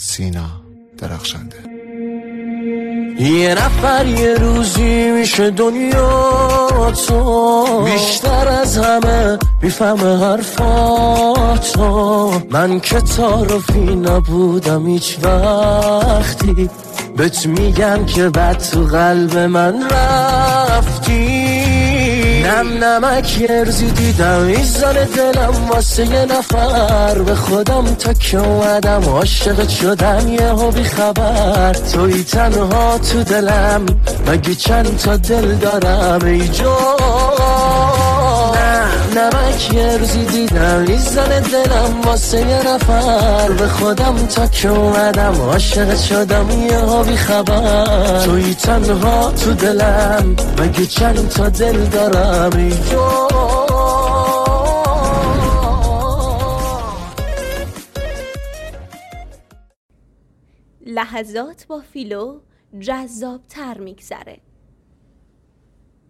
سینا درخشنده. یه نفر یه روزی میشه دنیا تو، بیشتر از همه میفهمه حرفاتو. من که تعارفی نبودم هیچ وقتی، بهت میگم که بعد تو قلب من رفتی. نم نمک ارزی دیدم ایزان دلم واسه یه نفر، به خودم تا که اومدم عاشقت شدم یهو بی خبر. توی تنها تو دلم، مگه چند تا دل دارم ای جان. نمک ارزی دیدم ایزان دلم واسه یه نفر، به خودم تا که اومدم عاشقت شدم یهو بی خبر. توی تنها تو دلم، مگه چند تا دل دارم ای جان. لحظات با فیلو جذاب تر میگذره.